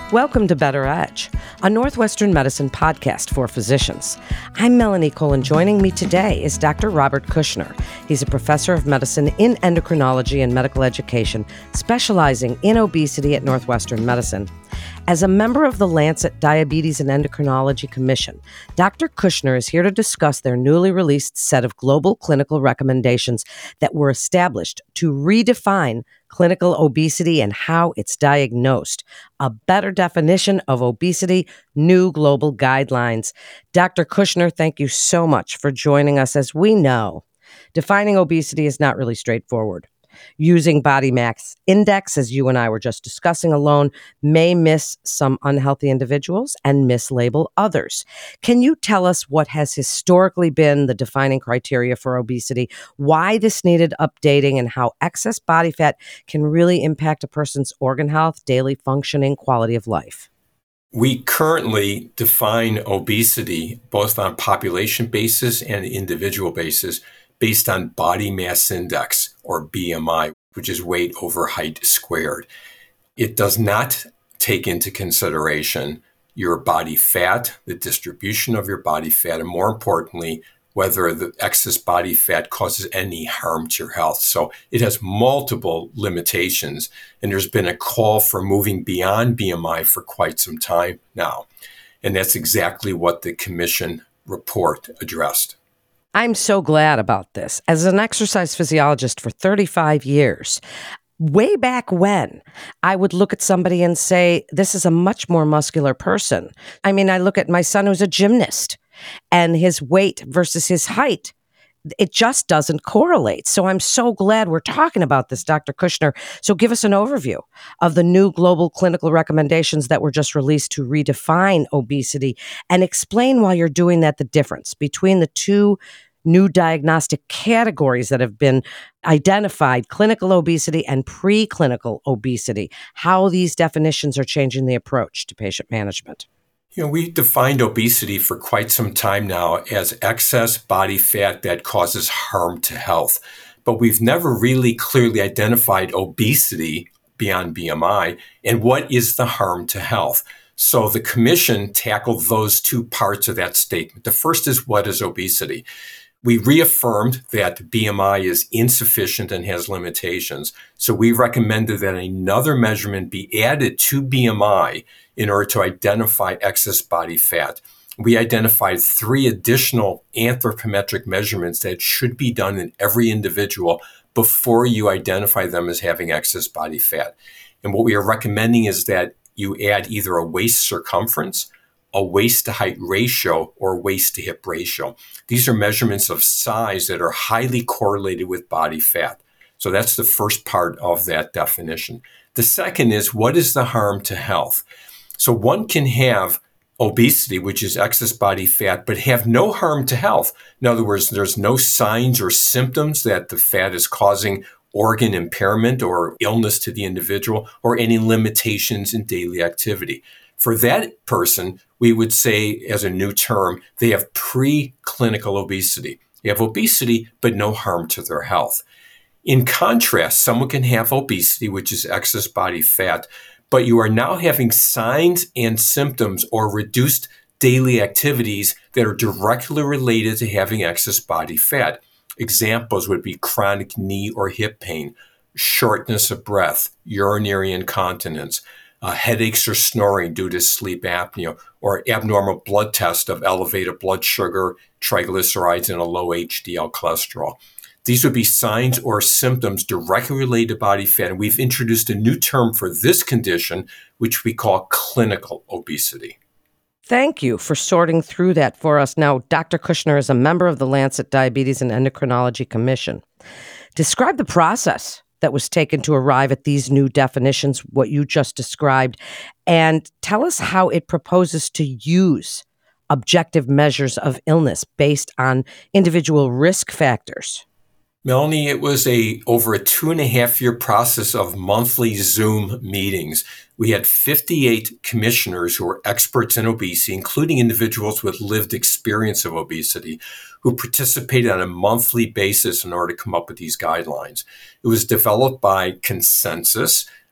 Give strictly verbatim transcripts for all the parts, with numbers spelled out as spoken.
Welcome to Better Edge, a Northwestern medicine podcast for physicians. I'm Melanie Cole, and joining me today is Doctor Robert Kushner. He's a professor of medicine in endocrinology and medical education, specializing in obesity at Northwestern Medicine. As a member of the Lancet Diabetes and Endocrinology Commission, Doctor Kushner is here to discuss their newly released set of global clinical recommendations that were established to redefine clinical obesity and how it's diagnosed. A better definition of obesity, new global guidelines. Doctor Kushner, thank you so much for joining us. As we know, defining obesity is not really straightforward. Using body mass index, as you and I were just discussing alone, may miss some unhealthy individuals and mislabel others. Can you tell us what has historically been the defining criteria for obesity, why this needed updating, and how excess body fat can really impact a person's organ health, daily functioning, quality of life? We currently define obesity both on population basis and individual basis based on body mass index, or B M I, which is weight over height squared. It does not take into consideration your body fat, the distribution of your body fat, and more importantly, whether the excess body fat causes any harm to your health. So it has multiple limitations, and there's been a call for moving beyond B M I for quite some time now. And that's exactly what the Commission report addressed. I'm so glad about this. As an exercise physiologist for thirty-five years, way back when, I would look at somebody and say, this is a much more muscular person. I mean, I look at my son who's a gymnast, and his weight versus his height, it just doesn't correlate. So I'm so glad we're talking about this, Doctor Kushner. So give us an overview of the new global clinical recommendations that were just released to redefine obesity, and explain, while you're doing that, the difference between the two new diagnostic categories that have been identified: clinical obesity and preclinical obesity, how these definitions are changing the approach to patient management. You know, we defined obesity for quite some time now as excess body fat that causes harm to health. But we've never really clearly identified obesity beyond B M I and what is the harm to health. So the Commission tackled those two parts of that statement. The first is, what is obesity? We reaffirmed that B M I is insufficient and has limitations. So we recommended that another measurement be added to B M I in order to identify excess body fat. We identified three additional anthropometric measurements that should be done in every individual before you identify them as having excess body fat. And what we are recommending is that you add either a waist circumference, a waist to height ratio, or waist to hip ratio. These are measurements of size that are highly correlated with body fat. So that's the first part of that definition. The second is, what is the harm to health? So one can have obesity, which is excess body fat, but have no harm to health. In other words, there's no signs or symptoms that the fat is causing organ impairment or illness to the individual, or any limitations in daily activity. For that person, we would say, as a new term, they have preclinical obesity. They have obesity, but no harm to their health. In contrast, someone can have obesity, which is excess body fat, but you are now having signs and symptoms or reduced daily activities that are directly related to having excess body fat. Examples would be chronic knee or hip pain, shortness of breath, urinary incontinence, uh, headaches or snoring due to sleep apnea, or abnormal blood test of elevated blood sugar, triglycerides, and a low H D L cholesterol. These would be signs or symptoms directly related to body fat. And we've introduced a new term for this condition, which we call clinical obesity. Thank you for sorting through that for us. Now, Doctor Kushner is a member of the Lancet Diabetes and Endocrinology Commission. Describe the process that was taken to arrive at these new definitions, what you just described, and tell us how it proposes to use objective measures of illness based on individual risk factors. Melanie, it was a over a two and a half year process of monthly Zoom meetings. We had fifty-eight commissioners who were experts in obesity, including individuals with lived experience of obesity, who participated on a monthly basis in order to come up with these guidelines. It was developed by consensus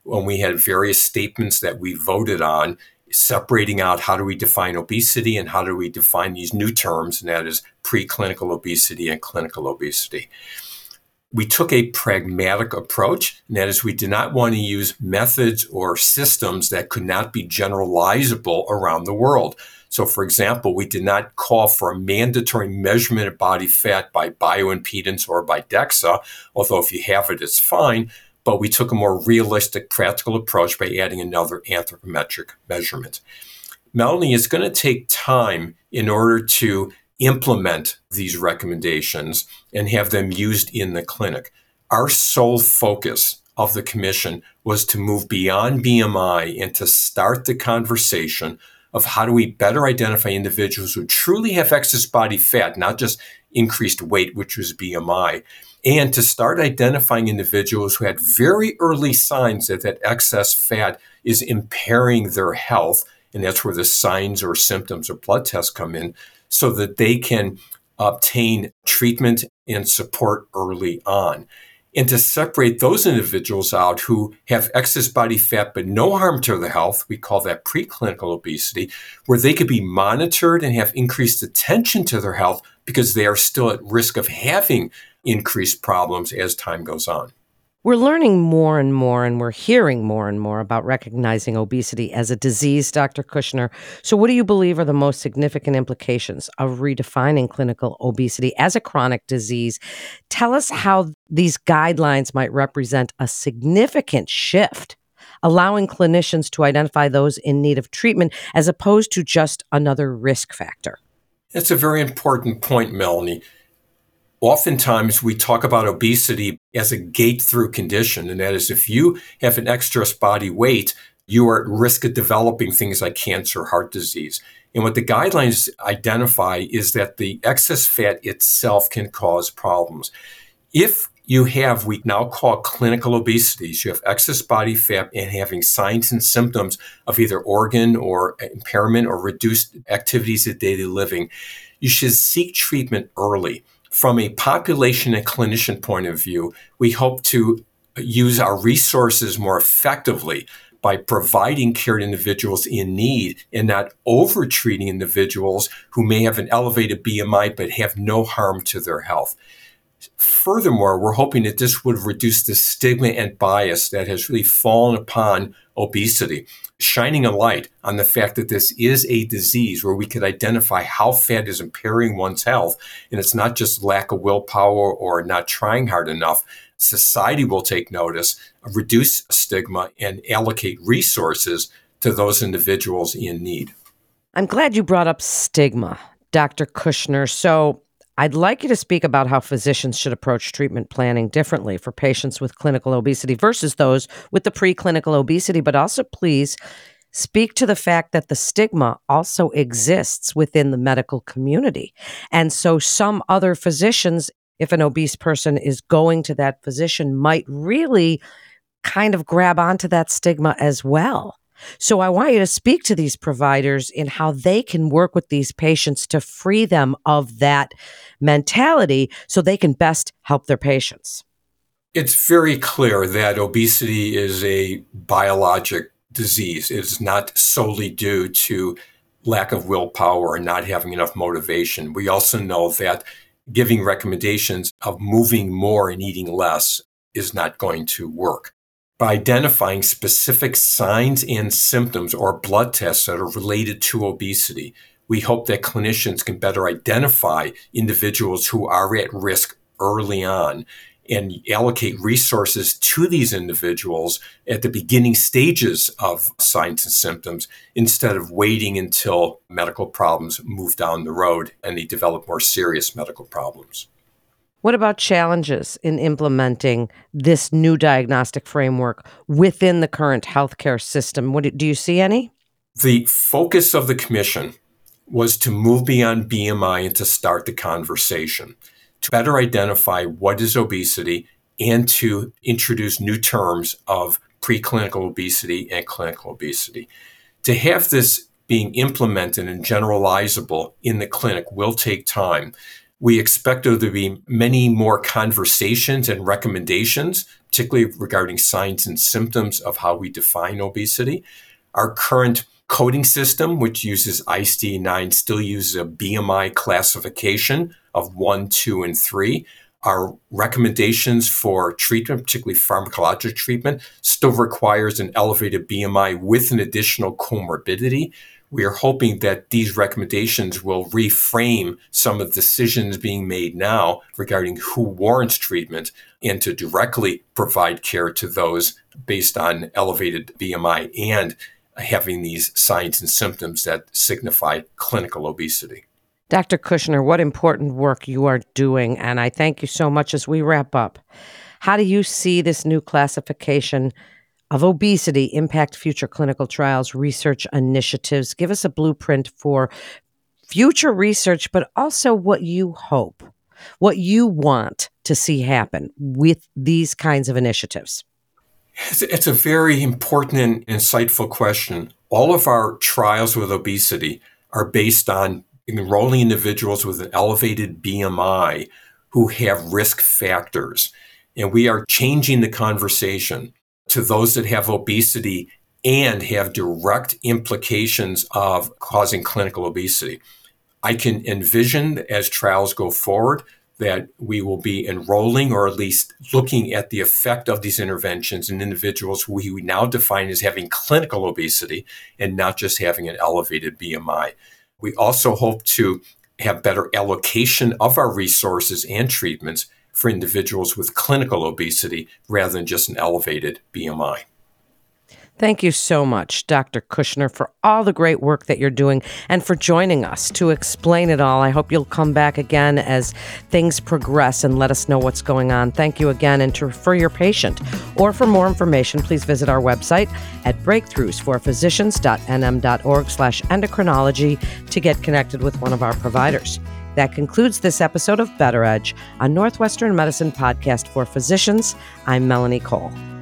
when we had various statements that we voted on, separating out how do we define obesity and how do we define these new terms, and that is preclinical obesity and clinical obesity. We took a pragmatic approach, and that is we did not want to use methods or systems that could not be generalizable around the world. So, for example, we did not call for a mandatory measurement of body fat by bioimpedance or by DEXA, although if you have it, it's fine. But we took a more realistic, practical approach by adding another anthropometric measurement. Melanie, it's going to take time in order to implement these recommendations and have them used in the clinic. Our sole focus of the commission was to move beyond B M I and to start the conversation of how do we better identify individuals who truly have excess body fat, not just increased weight, which was B M I, and to start identifying individuals who had very early signs that that excess fat is impairing their health, and that's where the signs or symptoms or blood tests come in, so that they can obtain treatment and support early on. And to separate those individuals out who have excess body fat but no harm to their health, we call that preclinical obesity, where they could be monitored and have increased attention to their health because they are still at risk of having increased problems as time goes on. We're learning more and more, and we're hearing more and more about recognizing obesity as a disease, Doctor Kushner. So what do you believe are the most significant implications of redefining clinical obesity as a chronic disease? Tell us how these guidelines might represent a significant shift, allowing clinicians to identify those in need of treatment as opposed to just another risk factor. That's a very important point, Melanie. Oftentimes, we talk about obesity as a gate-through condition, and that is if you have an extra body weight, you are at risk of developing things like cancer, heart disease. And what the guidelines identify is that the excess fat itself can cause problems. If you have, we now call clinical obesity, so you have excess body fat and having signs and symptoms of either organ or impairment or reduced activities of daily living, you should seek treatment early. From a population and clinician point of view, we hope to use our resources more effectively by providing care to individuals in need and not over-treating individuals who may have an elevated B M I but have no harm to their health. Furthermore, we're hoping that this would reduce the stigma and bias that has really fallen upon obesity, shining a light on the fact that this is a disease where we could identify how fat is impairing one's health. And it's not just lack of willpower or not trying hard enough. Society will take notice, reduce stigma, and allocate resources to those individuals in need. I'm glad you brought up stigma, Doctor Kushner. So I'd like you to speak about how physicians should approach treatment planning differently for patients with clinical obesity versus those with the preclinical obesity, but also please speak to the fact that the stigma also exists within the medical community. And so some other physicians, if an obese person is going to that physician, might really kind of grab onto that stigma as well. So I want you to speak to these providers in how they can work with these patients to free them of that mentality so they can best help their patients. It's very clear that obesity is a biologic disease. It is not solely due to lack of willpower and not having enough motivation. We also know that giving recommendations of moving more and eating less is not going to work. By identifying specific signs and symptoms or blood tests that are related to obesity, we hope that clinicians can better identify individuals who are at risk early on and allocate resources to these individuals at the beginning stages of signs and symptoms instead of waiting until medical problems move down the road and they develop more serious medical problems. What about challenges in implementing this new diagnostic framework within the current healthcare system? What, do you see any? The focus of the commission was to move beyond B M I and to start the conversation, to better identify what is obesity and to introduce new terms of preclinical obesity and clinical obesity. To have this being implemented and generalizable in the clinic will take time. We expect there to be many more conversations and recommendations, particularly regarding signs and symptoms of how we define obesity. Our current coding system, which uses I C D nine, still uses a B M I classification of one, two, and three. Our recommendations for treatment, particularly pharmacologic treatment, still requires an elevated B M I with an additional comorbidity. We are hoping that these recommendations will reframe some of the decisions being made now regarding who warrants treatment and to directly provide care to those based on elevated B M I and having these signs and symptoms that signify clinical obesity. Doctor Kushner, what important work you are doing, and I thank you so much. As we wrap up, how do you see this new classification of obesity impact future clinical trials, research initiatives? Give us a blueprint for future research, but also what you hope, what you want to see happen with these kinds of initiatives. It's, it's a very important and insightful question. All of our trials with obesity are based on enrolling individuals with an elevated B M I who have risk factors. And we are changing the conversation to those that have obesity and have direct implications of causing clinical obesity. I can envision as trials go forward that we will be enrolling or at least looking at the effect of these interventions in individuals who we now define as having clinical obesity and not just having an elevated B M I. We also hope to have better allocation of our resources and treatments for individuals with clinical obesity rather than just an elevated B M I. Thank you so much, Doctor Kushner, for all the great work that you're doing and for joining us to explain it all. I hope you'll come back again as things progress and let us know what's going on. Thank you again. And to refer your patient or for more information, please visit our website at breakthroughs for physicians dot n m dot org slash endocrinology to get connected with one of our providers. That concludes this episode of Better Edge, a Northwestern Medicine podcast for physicians. I'm Melanie Cole.